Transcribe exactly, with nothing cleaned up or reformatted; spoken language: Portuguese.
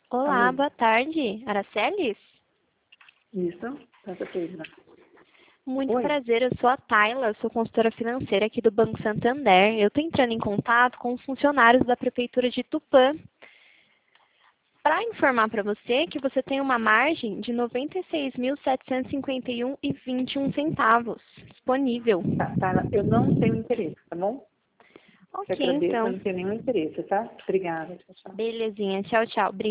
Olá, Alô? boa tarde. Aracelis? Isso? Santa Pedra. Muito Oi? prazer, eu sou a Tayla, sou consultora financeira aqui do Banco Santander. Eu estou entrando em contato com os funcionários da Prefeitura de Tupã para informar para você que você tem uma margem de noventa e seis mil setecentos e cinquenta e um reais e vinte e um centavos disponível. Tá, tá, eu não tenho interesse, tá bom? Te Ok, agradeço, eu então. não tenho nenhum interesse, tá? Obrigada. Tchau, tchau. Belezinha. Tchau, tchau.